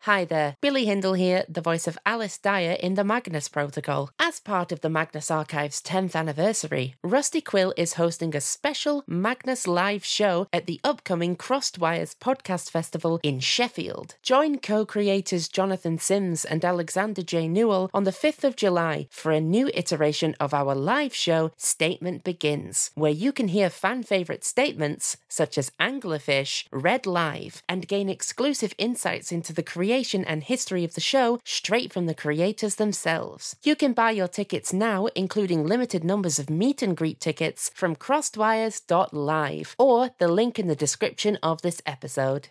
Hi there, Billy Hindle here, the voice of Alice Dyer in the Magnus Protocol. As part of the Magnus Archive's 10th anniversary, Rusty Quill is hosting a special Magnus live show at the upcoming Crossed Wires Podcast Festival in Sheffield. Join co-creators Jonathan Sims and Alexander J. Newell on the 5th of July for a new iteration of our live show, Statement Begins, where you can hear fan-favourite statements such as Anglerfish read live and gain exclusive insights into the creation and history of the show straight from the creators themselves. You can buy your tickets now, including limited numbers of meet and greet tickets from crossedwires.live or the link in the description of this episode.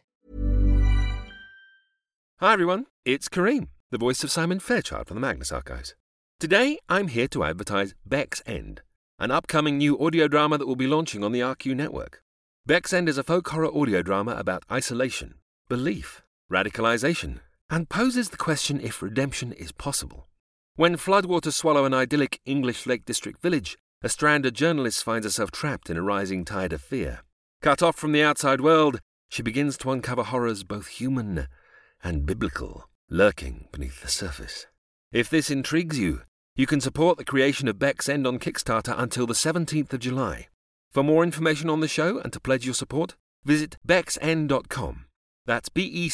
Hi everyone, it's Kareem, the voice of Simon Fairchild from the Magnus Archives. Today I'm here to advertise Beck's End, an upcoming new audio drama that will be launching on the RQ network. Beck's End is a folk horror audio drama about isolation, belief, radicalization, and poses the question if redemption is possible. When floodwaters swallow an idyllic English Lake District village, a stranded journalist finds herself trapped in a rising tide of fear. Cut off from the outside world, she begins to uncover horrors both human and biblical, lurking beneath the surface. If this intrigues you, you can support the creation of Beck's End on Kickstarter until the 17th of July. For more information on the show and to pledge your support, visit becksend.com. That's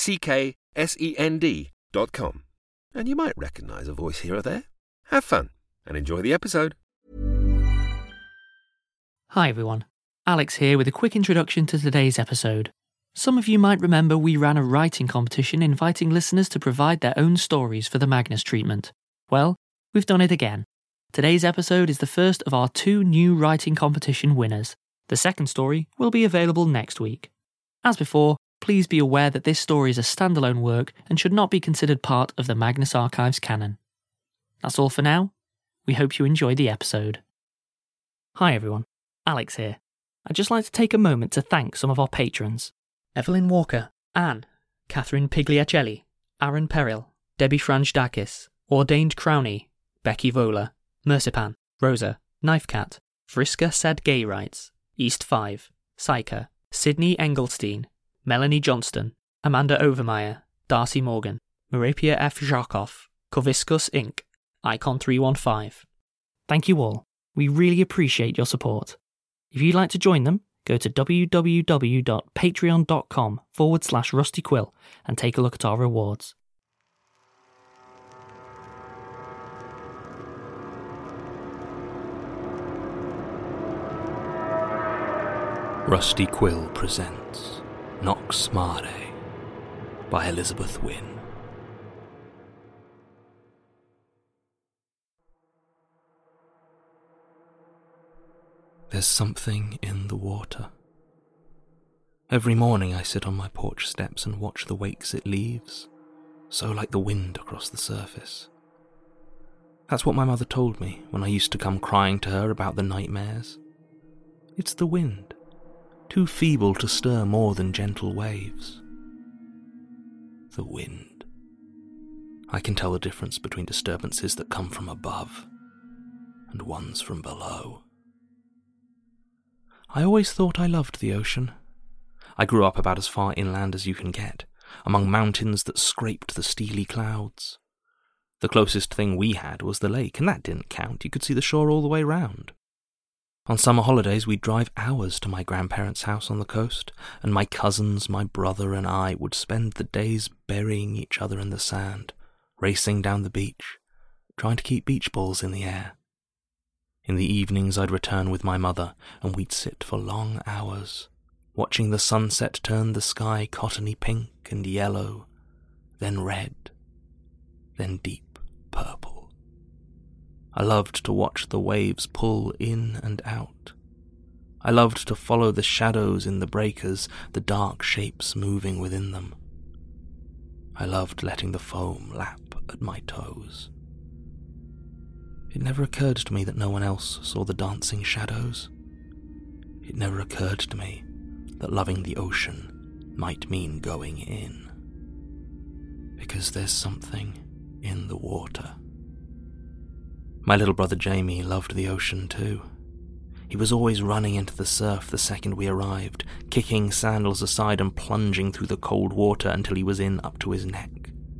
BECKSEND.com. And you might recognise a voice here or there. Have fun and enjoy the episode. Hi everyone, Alex here with a quick introduction to today's episode. Some of you might remember we ran a writing competition inviting listeners to provide their own stories for the Magnus treatment. Well, we've done it again. Today's episode is the first of our 2 new writing competition winners. The second story will be available next week. As before, please be aware that this story is a standalone work and should not be considered part of the Magnus Archives canon. That's all for now. We hope you enjoy the episode. Hi everyone, Alex here. I'd just like to take a moment to thank some of our patrons. Evelyn Walker, Anne, Catherine Pigliacelli, Aaron Peril, Debbie Franjdakis, Ordained Crowney, Becky Vola, Mercipan, Rosa, Knifecat, Vriska Said Gay Rights, East 5, Psycha, Sydney Engelstein, Melanie Johnston, Amanda Overmeyer, Darcy Morgan, Marapia F. Jarkov, Koviskus Inc., Icon 315. Thank you all. We really appreciate your support. If you'd like to join them, go to www.patreon.com/RustyQuill and take a look at our rewards. Rusty Quill presents Nox Mare by Elizabeth Wynne. There's something in the water. Every morning I sit on my porch steps and watch the wakes it leaves, so like the wind across the surface. That's what my mother told me when I used to come crying to her about the nightmares. It's the wind, too feeble to stir more than gentle waves. The wind. I can tell the difference between disturbances that come from above and ones from below. I always thought I loved the ocean. I grew up about as far inland as you can get, among mountains that scraped the steely clouds. The closest thing we had was the lake, and that didn't count. You could see the shore all the way round. On summer holidays, we'd drive hours to my grandparents' house on the coast, and my cousins, my brother, and I would spend the days burying each other in the sand, racing down the beach, trying to keep beach balls in the air. In the evenings, I'd return with my mother, and we'd sit for long hours, watching the sunset turn the sky cottony pink and yellow, then red, then deep purple. I loved to watch the waves pull in and out. I loved to follow the shadows in the breakers, the dark shapes moving within them. I loved letting the foam lap at my toes. It never occurred to me that no one else saw the dancing shadows. It never occurred to me that loving the ocean might mean going in. Because there's something in the water. My little brother Jamie loved the ocean too. He was always running into the surf the second we arrived, kicking sandals aside and plunging through the cold water until he was in up to his neck.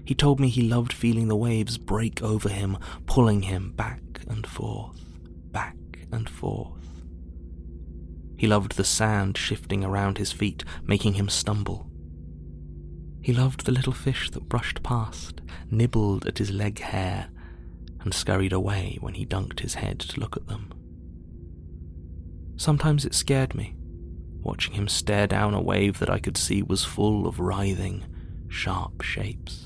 He told me he loved feeling the waves break over him, pulling him back and forth, back and forth. He loved the sand shifting around his feet, making him stumble. He loved the little fish that brushed past, nibbled at his leg hair, and scurried away when he dunked his head to look at them. Sometimes it scared me, watching him stare down a wave that I could see was full of writhing, sharp shapes.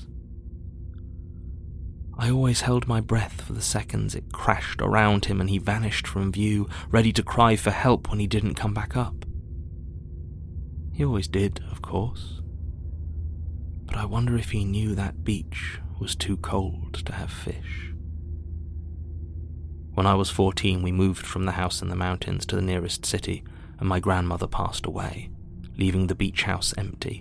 I always held my breath for the seconds it crashed around him and he vanished from view, ready to cry for help when he didn't come back up. He always did, of course. But I wonder if he knew that beach was too cold to have fish. When I was 14, we moved from the house in the mountains to the nearest city, and my grandmother passed away, leaving the beach house empty.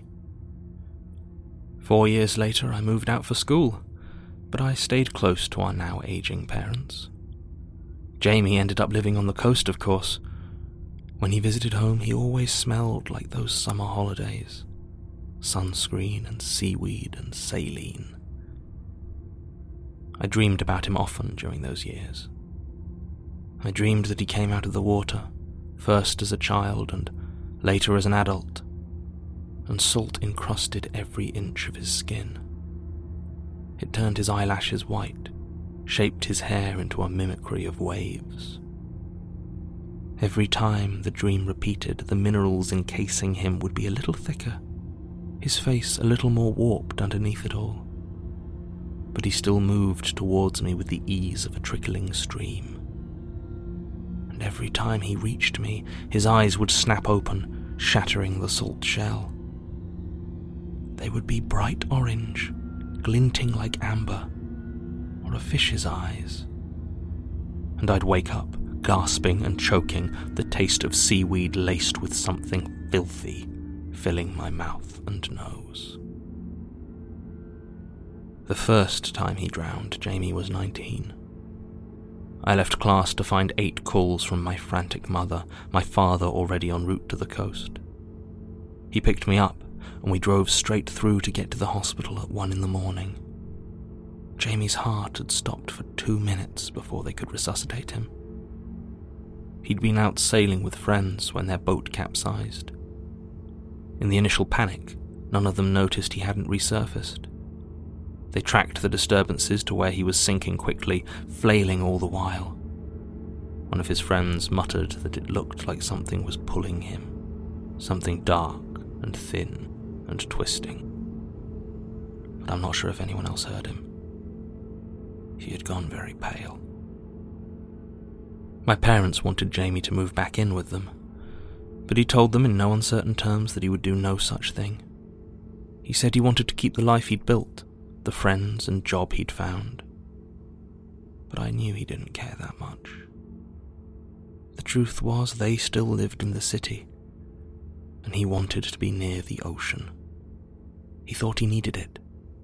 4 years later, I moved out for school, but I stayed close to our now aging parents. Jamie ended up living on the coast, of course. When he visited home, he always smelled like those summer holidays. Sunscreen and seaweed and saline. I dreamed about him often during those years. I dreamed that he came out of the water, first as a child and later as an adult, and salt encrusted every inch of his skin. It turned his eyelashes white, shaped his hair into a mimicry of waves. Every time the dream repeated, the minerals encasing him would be a little thicker, his face a little more warped underneath it all. But he still moved towards me with the ease of a trickling stream. And every time he reached me, his eyes would snap open, shattering the salt shell. They would be bright orange, glinting like amber, or a fish's eyes. And I'd wake up, gasping and choking, the taste of seaweed laced with something filthy filling my mouth and nose. The first time he drowned, Jamie was 19. I left class to find 8 calls from my frantic mother, my father already en route to the coast. He picked me up, and we drove straight through to get to the hospital at 1 a.m. Jamie's heart had stopped for 2 minutes before they could resuscitate him. He'd been out sailing with friends when their boat capsized. In the initial panic, none of them noticed he hadn't resurfaced. They tracked the disturbances to where he was sinking quickly, flailing all the while. One of his friends muttered that it looked like something was pulling him, something dark and thin and twisting. But I'm not sure if anyone else heard him. He had gone very pale. My parents wanted Jamie to move back in with them, but he told them in no uncertain terms that he would do no such thing. He said he wanted to keep the life he'd built, the friends and job he'd found. But I knew he didn't care that much. The truth was they still lived in the city, and he wanted to be near the ocean. He thought he needed it.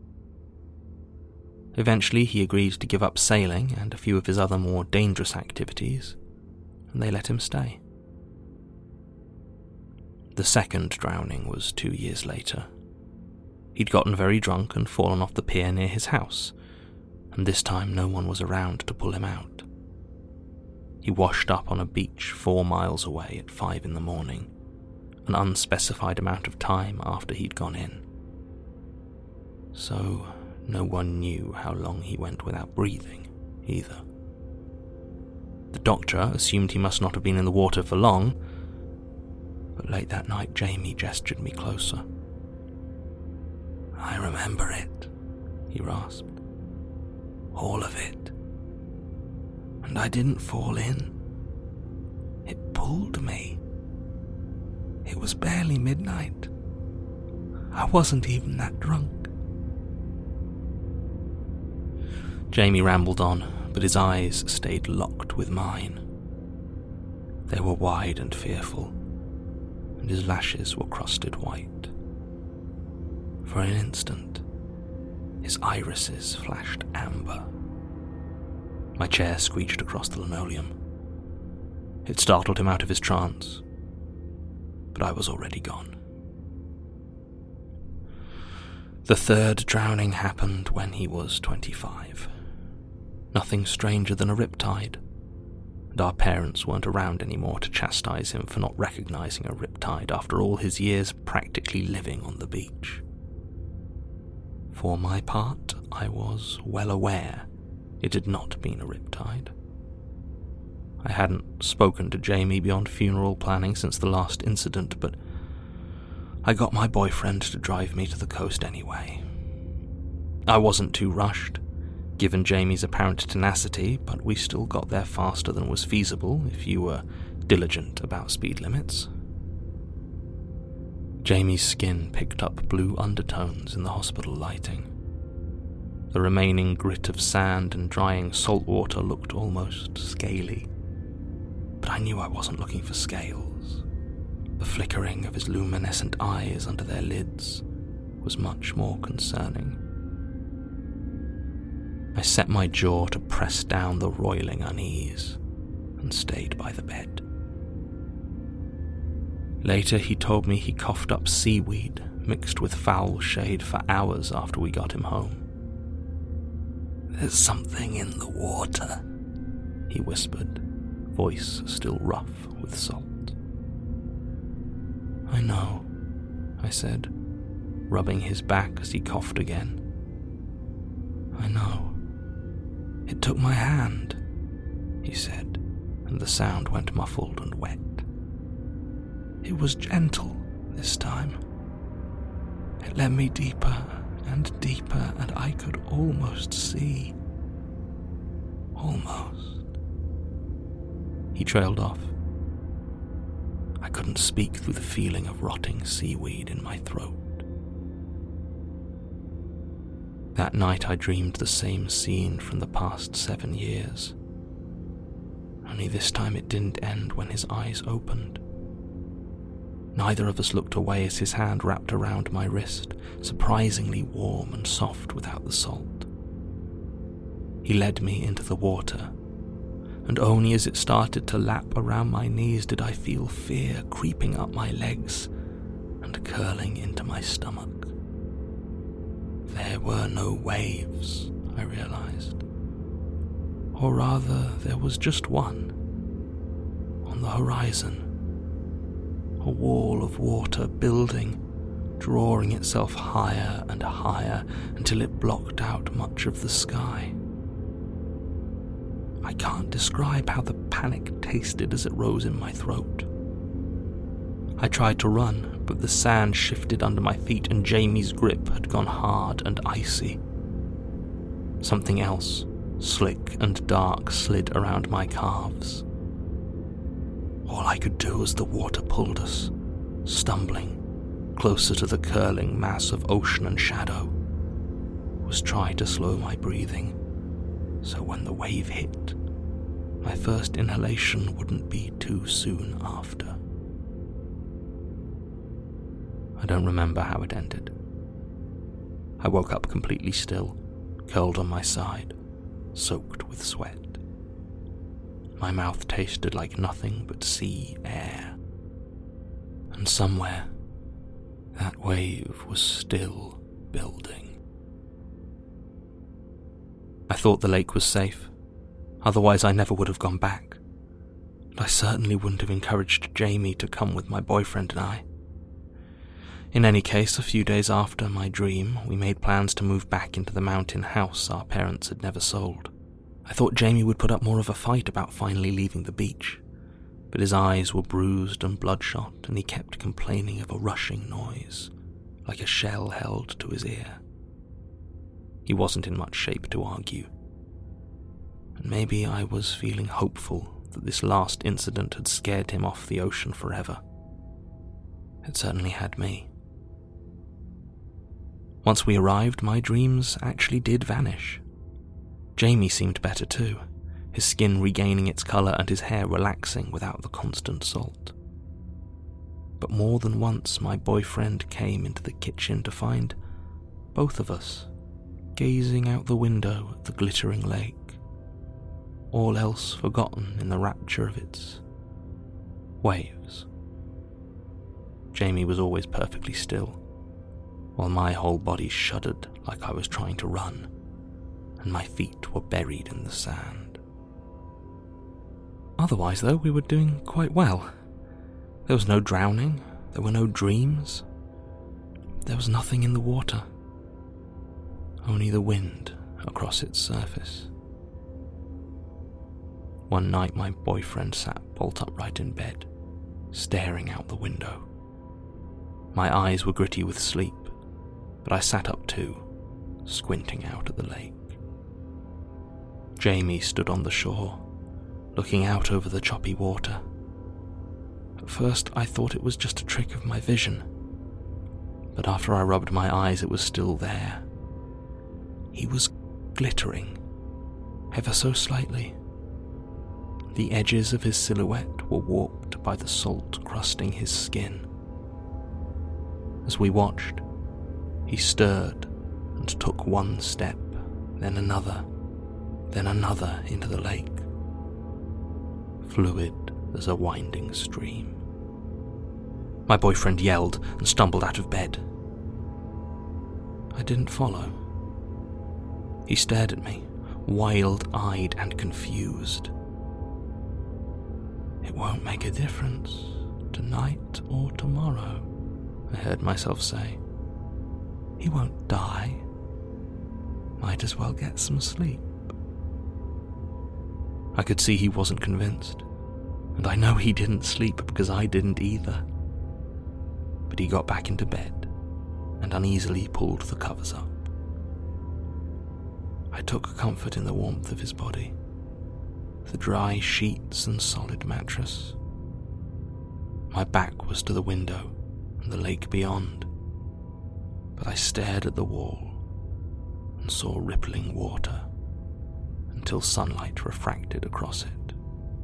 Eventually he agreed to give up sailing and a few of his other more dangerous activities, and they let him stay. The second drowning was 2 years later. He'd gotten very drunk and fallen off the pier near his house, and this time no one was around to pull him out. He washed up on a beach 4 miles away at 5 a.m, an unspecified amount of time after he'd gone in. So no one knew how long he went without breathing, either. The doctor assumed he must not have been in the water for long, but late that night Jamie gestured me closer. "I remember it," he rasped. "All of it. And I didn't fall in. It pulled me. It was barely midnight. I wasn't even that drunk." Jamie rambled on, but his eyes stayed locked with mine. They were wide and fearful, and his lashes were crusted white. For an instant, his irises flashed amber. My chair screeched across the linoleum. It startled him out of his trance, but I was already gone. The third drowning happened when he was 25. Nothing stranger than a riptide, and our parents weren't around anymore to chastise him for not recognizing a riptide after all his years practically living on the beach. For my part, I was well aware it had not been a riptide. I hadn't spoken to Jamie beyond funeral planning since the last incident, but I got my boyfriend to drive me to the coast anyway. I wasn't too rushed, given Jamie's apparent tenacity, but we still got there faster than was feasible if you were diligent about speed limits. Jamie's skin picked up blue undertones in the hospital lighting. The remaining grit of sand and drying salt water looked almost scaly, but I knew I wasn't looking for scales. The flickering of his luminescent eyes under their lids was much more concerning. I set my jaw to press down the roiling unease and stayed by the bed. Later he told me he coughed up seaweed mixed with foul shade for hours after we got him home. "There's something in the water," he whispered, voice still rough with salt. "I know," I said, rubbing his back as he coughed again. "I know. It took my hand," he said, and the sound went muffled and wet. "It was gentle this time. It led me deeper and deeper, and I could almost see. Almost." He trailed off. I couldn't speak through the feeling of rotting seaweed in my throat. That night I dreamed the same scene from the past 7 years. Only this time it didn't end when his eyes opened. Neither of us looked away as his hand wrapped around my wrist, surprisingly warm and soft without the salt. He led me into the water, and only as it started to lap around my knees did I feel fear creeping up my legs and curling into my stomach. There were no waves, I realized. Or rather, there was just one. On the horizon. A wall of water building, drawing itself higher and higher until it blocked out much of the sky. I can't describe how the panic tasted as it rose in my throat. I tried to run, but the sand shifted under my feet and Jamie's grip had gone hard and icy. Something else, slick and dark, slid around my calves. All I could do as the water pulled us, stumbling, closer to the curling mass of ocean and shadow, was try to slow my breathing, so when the wave hit, my first inhalation wouldn't be too soon after. I don't remember how it ended. I woke up completely still, curled on my side, soaked with sweat. My mouth tasted like nothing but sea air. And somewhere, that wave was still building. I thought the lake was safe, otherwise I never would have gone back. And I certainly wouldn't have encouraged Jamie to come with my boyfriend and I. In any case, a few days after my dream, we made plans to move back into the mountain house our parents had never sold. I thought Jamie would put up more of a fight about finally leaving the beach, but his eyes were bruised and bloodshot, and he kept complaining of a rushing noise, like a shell held to his ear. He wasn't in much shape to argue, and maybe I was feeling hopeful that this last incident had scared him off the ocean forever. It certainly had me. Once we arrived, my dreams actually did vanish. Jamie seemed better too, his skin regaining its colour and his hair relaxing without the constant salt. But more than once my boyfriend came into the kitchen to find both of us gazing out the window at the glittering lake, all else forgotten in the rapture of its waves. Jamie was always perfectly still, while my whole body shuddered like I was trying to run, and my feet were buried in the sand. Otherwise, though, we were doing quite well. There was no drowning, there were no dreams. There was nothing in the water, only the wind across its surface. One night my boyfriend sat bolt upright in bed, staring out the window. My eyes were gritty with sleep, but I sat up too, squinting out at the lake. Jamie stood on the shore, looking out over the choppy water. At first I thought it was just a trick of my vision, but after I rubbed my eyes it was still there. He was glittering, ever so slightly. The edges of his silhouette were warped by the salt crusting his skin. As we watched, he stirred and took one step, then another into the lake, fluid as a winding stream. My boyfriend yelled and stumbled out of bed. I didn't follow. He stared at me, wild-eyed and confused. "It won't make a difference, tonight or tomorrow," I heard myself say. "He won't die. Might as well get some sleep." I could see he wasn't convinced, and I know he didn't sleep because I didn't either. But he got back into bed and uneasily pulled the covers up. I took comfort in the warmth of his body, the dry sheets and solid mattress. My back was to the window and the lake beyond, but I stared at the wall and saw rippling water until sunlight refracted across it.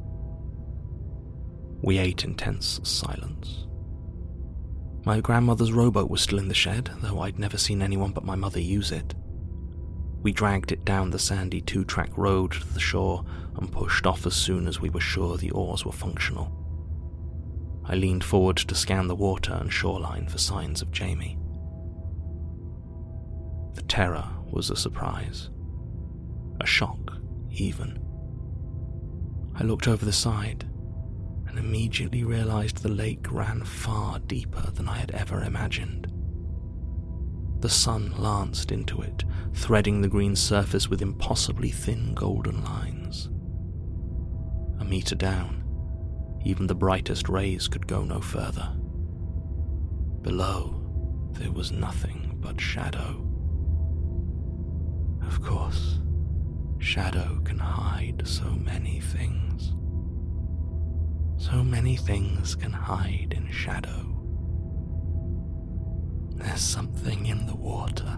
We ate in tense silence. My grandmother's rowboat was still in the shed, though I'd never seen anyone but my mother use it. We dragged it down the sandy 2-track road to the shore and pushed off as soon as we were sure the oars were functional. I leaned forward to scan the water and shoreline for signs of Jamie. The terror was a surprise, a shock even. I looked over the side and immediately realized the lake ran far deeper than I had ever imagined. The sun lanced into it, threading the green surface with impossibly thin golden lines. A meter down, even the brightest rays could go no further. Below, there was nothing but shadow. Of course, shadow can hide so many things. So many things can hide in shadow. There's something in the water.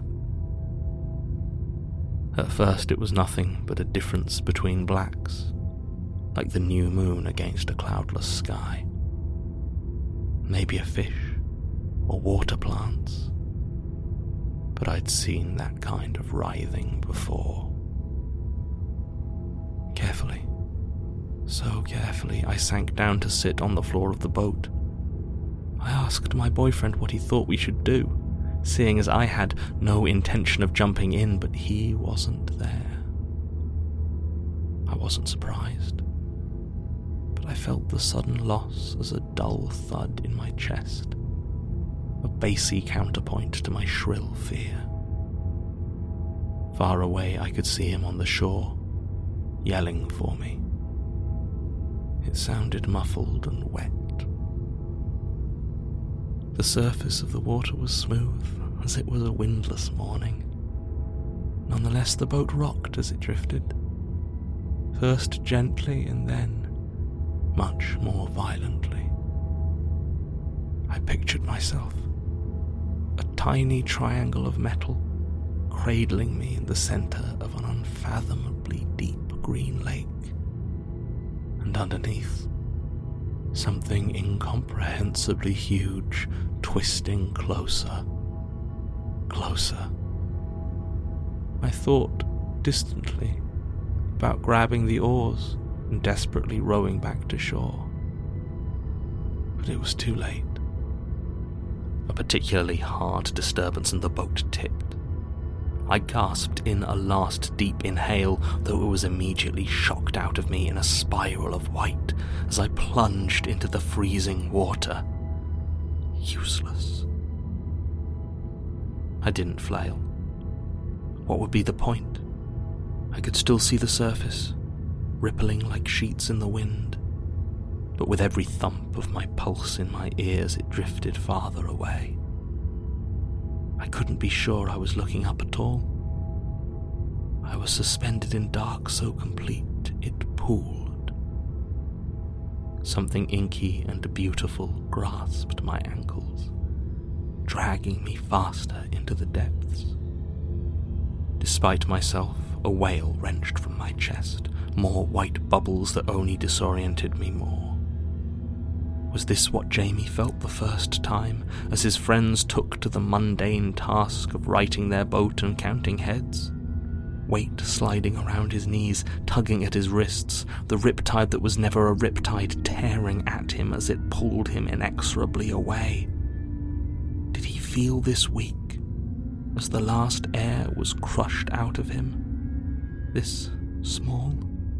At first it was nothing but a difference between blacks, like the new moon against a cloudless sky. Maybe a fish, or water plants. But I'd seen that kind of writhing before. Carefully, so carefully, I sank down to sit on the floor of the boat. I asked my boyfriend what he thought we should do, seeing as I had no intention of jumping in, but he wasn't there. I wasn't surprised, but I felt the sudden loss as a dull thud in my chest, a bassy counterpoint to my shrill fear. Far away I could see him on the shore, yelling for me. It sounded muffled and wet. The surface of the water was smooth, as it was a windless morning. Nonetheless, the boat rocked as it drifted, first gently and then much more violently. I pictured myself, a tiny triangle of metal, cradling me in the center of an unfathomably deep green lake, and underneath, something incomprehensibly huge, twisting closer, closer. I thought, distantly, about grabbing the oars and desperately rowing back to shore. But it was too late. a particularly hard disturbance, and the boat tipped. I gasped in a last deep inhale, though it was immediately shocked out of me in a spiral of white as I plunged into the freezing water. Useless. I didn't flail. What would be the point? I could still see the surface, rippling like sheets in the wind, but with every thump of my pulse in my ears it drifted farther away. I couldn't be sure I was looking up at all. I was suspended in dark so complete it pooled. Something inky and beautiful grasped my ankles, dragging me faster into the depths. Despite myself, a wail wrenched from my chest, more white bubbles that only disoriented me more. Was this what Jamie felt the first time, as his friends took to the mundane task of righting their boat and counting heads? Weight sliding around his knees, tugging at his wrists, the riptide that was never a riptide tearing at him as it pulled him inexorably away. Did he feel this weak, as the last air was crushed out of him? This small?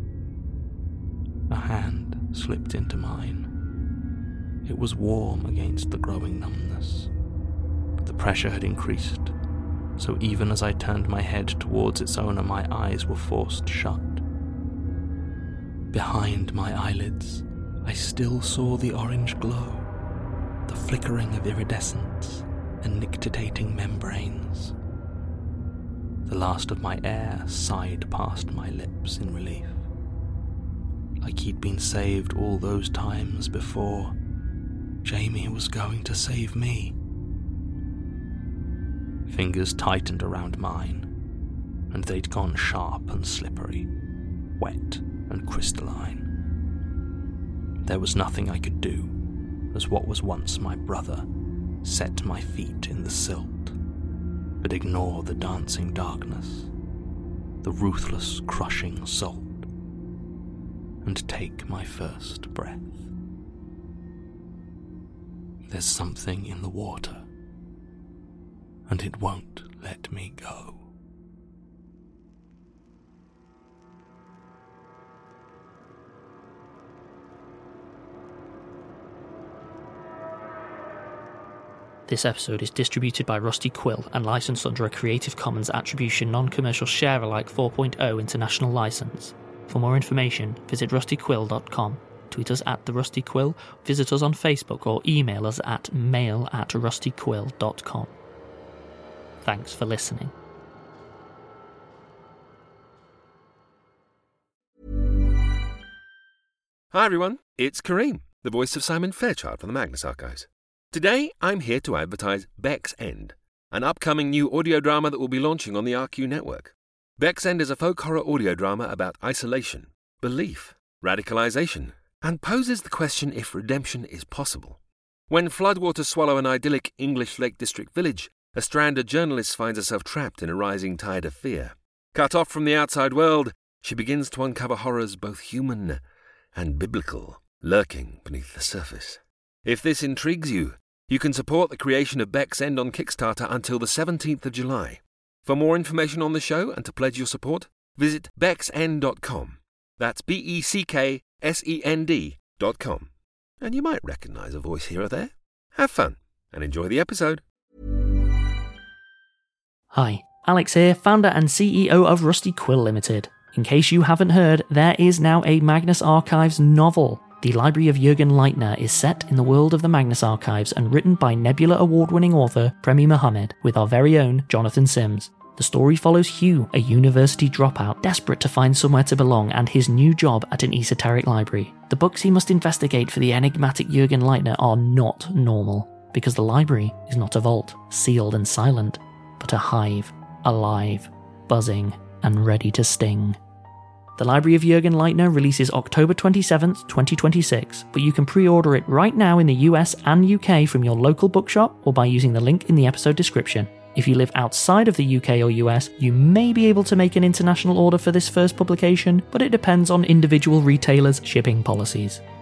A hand slipped into mine. It was warm against the growing numbness, but the pressure had increased, so even as I turned my head towards its owner, my eyes were forced shut. Behind my eyelids, I still saw the orange glow, the flickering of iridescence and nictitating membranes. The last of my air sighed past my lips in relief, like he'd been saved all those times before. Jamie was going to save me. Fingers tightened around mine, and they'd gone sharp and slippery, wet and crystalline. There was nothing I could do, as what was once my brother set my feet in the silt, but ignore the dancing darkness, the ruthless crushing salt, and take my first breath. There's something in the water, and it won't let me go. This episode is distributed by Rusty Quill and licensed under a Creative Commons Attribution Non-Commercial Share-alike 4.0 international license. For more information, visit rustyquill.com, tweet us at @TheRustyQuill, visit us on Facebook, or email us at mail@rustyquill.com. Thanks for listening. Hi everyone, it's Kareem, the voice of Simon Fairchild from the Magnus Archives. Today I'm here to advertise Beck's End, an upcoming new audio drama that will be launching on the RQ network. Beck's End is a folk horror audio drama about isolation, belief, radicalization, and poses the question if redemption is possible. When floodwaters swallow an idyllic English Lake District village, a stranded journalist finds herself trapped in a rising tide of fear. Cut off from the outside world, she begins to uncover horrors both human and biblical lurking beneath the surface. If this intrigues you, you can support the creation of Beck's End on Kickstarter until the 17th of July. For more information on the show and to pledge your support, visit becksend.com. That's BECKSEND.com. And you might recognise a voice here or there. Have fun and enjoy the episode. Hi, Alex here, founder and CEO of Rusty Quill Limited. In case you haven't heard, there is now a Magnus Archives novel. The Library of Jürgen Leitner is set in the world of the Magnus Archives and written by Nebula Award-winning author Premi Mohammed with our very own Jonathan Sims. The story follows Hugh, a university dropout desperate to find somewhere to belong, and his new job at an esoteric library. The books he must investigate for the enigmatic Jürgen Leitner are not normal, because the library is not a vault, sealed and silent, but a hive, alive, buzzing, and ready to sting. The Library of Jürgen Leitner releases October 27th, 2026, but you can pre-order it right now in the US and UK from your local bookshop or by using the link in the episode description. If you live outside of the UK or US, you may be able to make an international order for this first publication, but it depends on individual retailers' shipping policies.